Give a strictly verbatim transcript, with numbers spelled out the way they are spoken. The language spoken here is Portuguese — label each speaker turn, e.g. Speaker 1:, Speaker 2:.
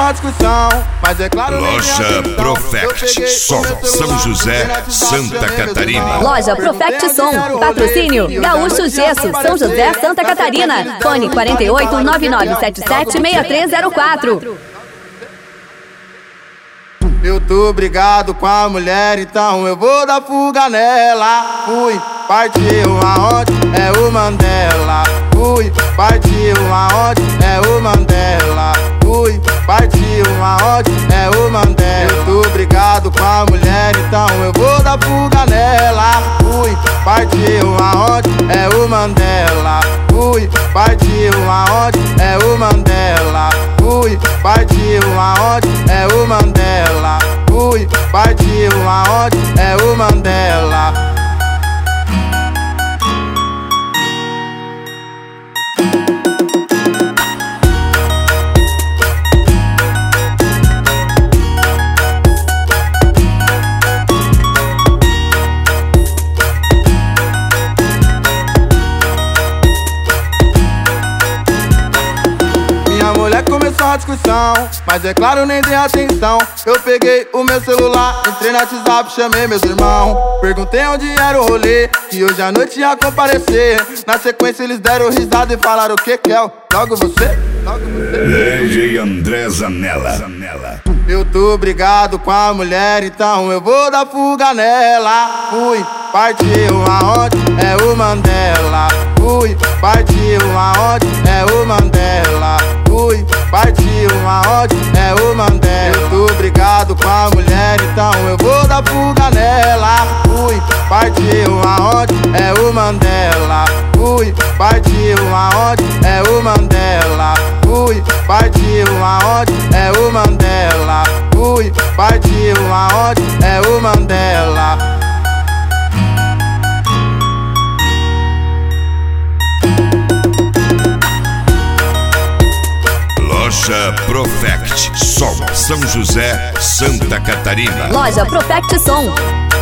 Speaker 1: uma discussão, mas é claro.
Speaker 2: Loja Profect, Som, São José, Santa Catarina.
Speaker 3: Loja Profect Som, patrocínio Gaúcho Gesso, São José, Santa Catarina. Fone quarenta e oito, nove nove sete sete, seis três zero quatro.
Speaker 1: Eu tô brigado com a mulher, então eu vou dar fuga nela. Fui, partiu aonde? É o Mandela. Fui, partiu aonde? É o Mandela. Fui, partiu aonde? É o Mandela. Eu tô brigado com a mulher, então eu vou dar fuga nela. Fui, partiu aonde? É o Mandela. Fui, partiu aonde? É o Mandela. Fui, partiu aonde? É o Mandela. Fui, partiu aonde? É o Mandela. Começou a discussão, mas é claro, nem dei atenção. Eu peguei o meu celular, entrei no WhatsApp, chamei meus irmãos. Perguntei onde era o rolê, que hoje à noite ia comparecer. Na sequência eles deram risada e falaram: o que que é? Logo você? Logo você?
Speaker 2: D J André Zanella.
Speaker 1: Eu tô brigado com a mulher, então eu vou dar fuga nela. Fui, partiu aonde? É o Mandela. Fui, partiu aonde? É o Mandela. Fui, partiu aonde? É o Mandela. Eu tô brigado com a mulher, então eu vou dar fuga nela. Fui, partiu aonde? É o Mandela. Fui, partiu aonde? É o Mandela. Fui, partiu aonde? É o Mandela. Fui, partiu aonde? É o Mandela.
Speaker 2: Loja Profect, Som, São José, Santa Catarina.
Speaker 3: Loja Profect Som.